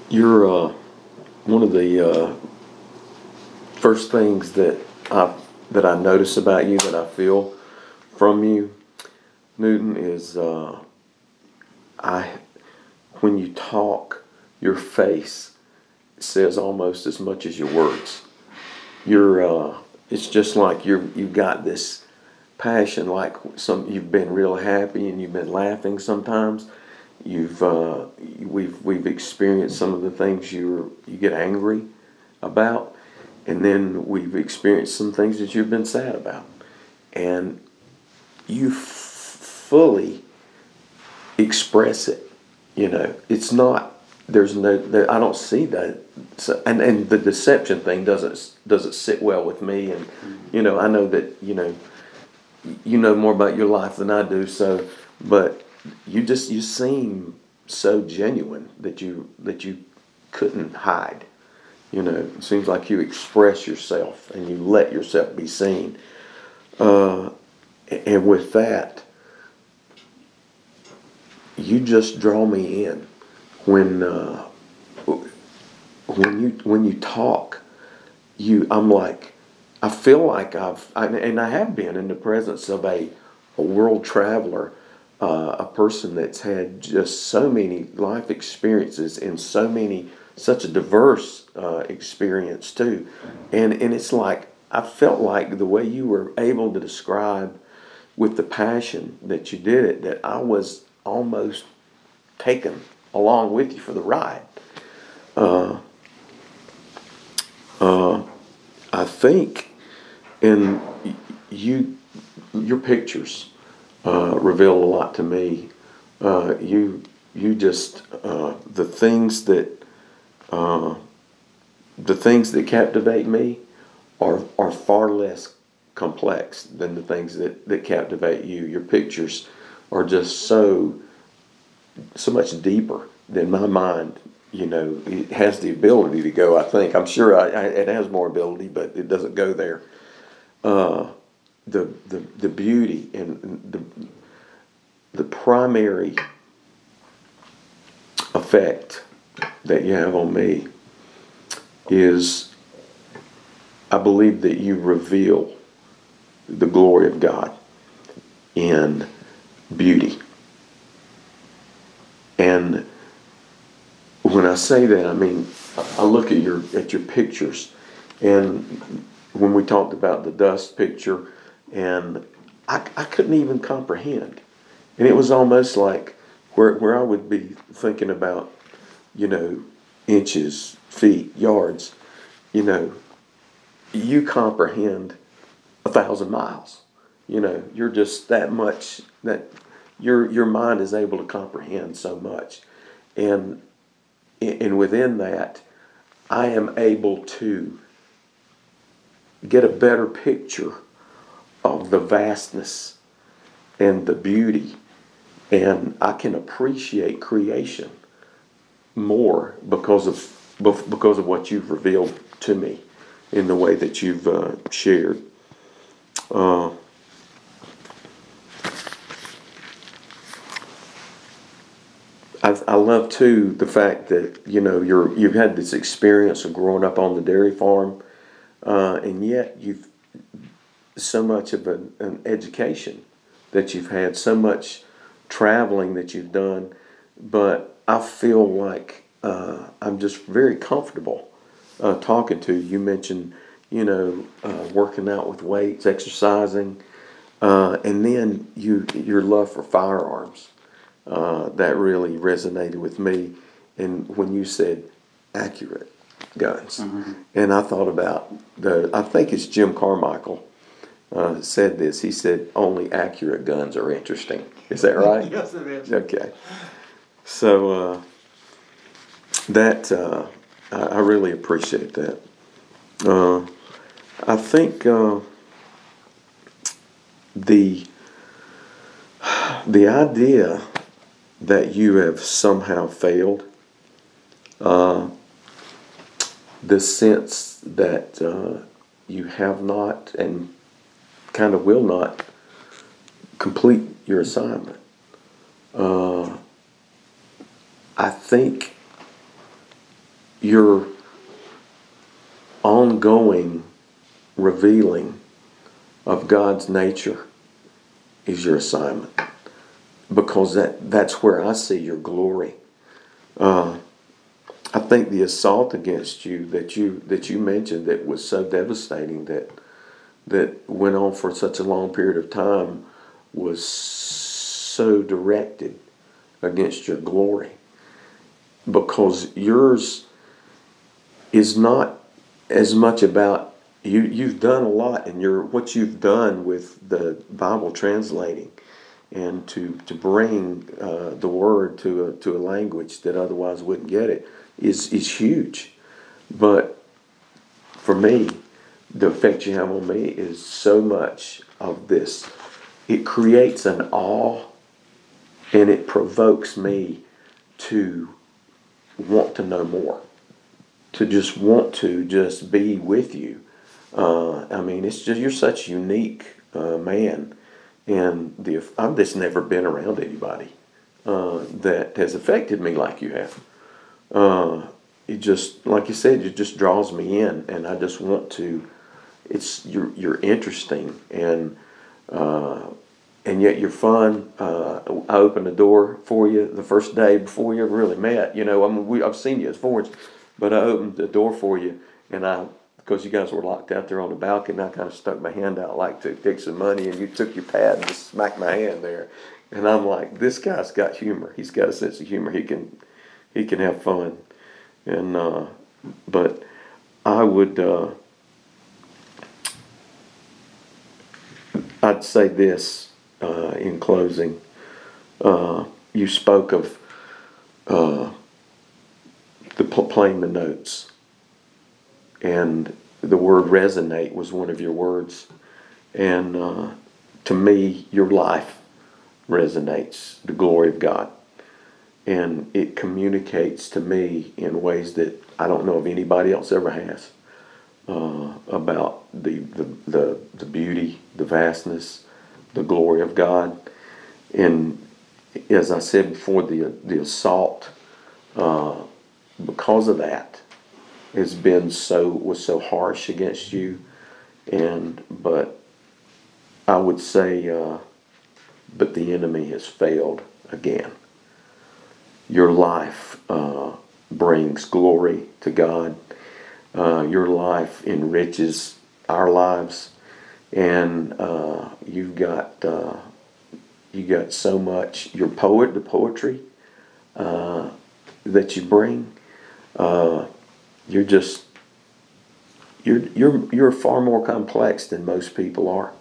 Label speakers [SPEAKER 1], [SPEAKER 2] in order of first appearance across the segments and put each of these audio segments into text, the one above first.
[SPEAKER 1] You're one of the first things that I notice about you, that I feel from you, Newton, is I when you talk, your face says almost as much as your words. It's just like you've got this passion, like you've been real happy and you've been laughing sometimes. We've experienced some of the things you get angry about, and then we've experienced some things that you've been sad about, and you fully express it. It's not. There's no. I don't see that, so, and the deception thing doesn't sit well with me, and I know that you know more about your life than I do. So, but you seem so genuine that you couldn't hide. It seems like you express yourself and you let yourself be seen. And with that, you just draw me in when you talk. I'm like, I feel like I have been in the presence of a world traveler, a person that's had just so many life experiences and such a diverse experience too, and it's like I felt like the way you were able to describe with the passion that you did it, that I was almost taken along with you for the ride. I think in your pictures reveal a lot to me. You just the things that captivate me are far less complex than the things that captivate you. Your pictures are just so much deeper than my mind. It has the ability to go. I think I'm sure it has more ability, but it doesn't go there. The beauty and the primary effect that you have on me is, I believe that you reveal the glory of God in beauty. And when I say that, I mean, I look at your pictures, and when we talked about the dust picture, and I couldn't even comprehend. And it was almost like where I would be thinking about, inches, feet, yards, you comprehend 1,000 miles. You're just that much, that your mind is able to comprehend so much. And within that, I am able to get a better picture of the vastness and the beauty, and I can appreciate creation more because of what you've revealed to me in the way that you've shared. I love too the fact that you've had this experience of growing up on the dairy farm, and yet you've so much of an education that you've had, so much traveling that you've done. But I feel like I'm just very comfortable talking to you. You mentioned working out with weights, exercising, and then your love for firearms. That really resonated with me. And when you said accurate guns, and I thought about I think it's Jim Carmichael said this. He said, only accurate guns are interesting. Is that right?
[SPEAKER 2] Yes, it is.
[SPEAKER 1] Okay. So that I really appreciate that. I think the idea that you have somehow failed, the sense that you have not and kind of will not complete your assignment, I think your ongoing revealing of God's nature is your assignment, because that's where I see your glory. I think the assault against you that you mentioned, that was so devastating, that went on for such a long period of time, was so directed against your glory, because yours is not as much about you. You've done a lot, and what you've done with the Bible translating, and to bring the word to a language that otherwise wouldn't get it is huge. But for me, the effect you have on me is so much of this. It creates an awe, and it provokes me to want to know more, to just want to just be with you. I mean, it's just, you're such a unique man, and I've just never been around anybody that has affected me like you have. It just, like you said, it just draws me in, and I just want to. You're interesting, and yet you're fun. I opened the door for you the first day before you ever really met. I've seen you at Forge, but I opened the door for you, and because you guys were locked out there on the balcony, I kind of stuck my hand out like to take some money, and you took your pad and just smacked my hand there, and I'm like, this guy's got humor. He's got a sense of humor. He can have fun, and but I would. I'd say this in closing. You spoke of playing the notes, and the word resonate was one of your words. And to me, your life resonates the glory of God, and it communicates to me in ways that I don't know if anybody else ever has. About the beauty, the vastness, the glory of God, and as I said before, the assault because of that was so harsh against you, but I would say, but the enemy has failed again. Your life brings glory to God. Your life enriches our lives, and you got so much. The poetry that you bring. You're far more complex than most people are,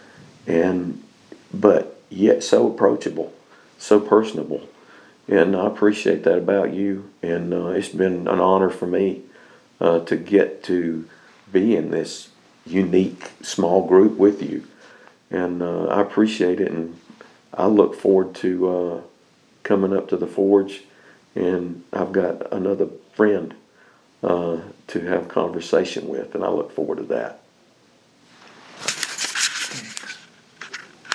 [SPEAKER 1] but yet so approachable, so personable, and I appreciate that about you. And it's been an honor for me. To get to be in this unique small group with you. And I appreciate it, and I look forward to coming up to the Forge, and I've got another friend to have conversation with, and I look forward to that.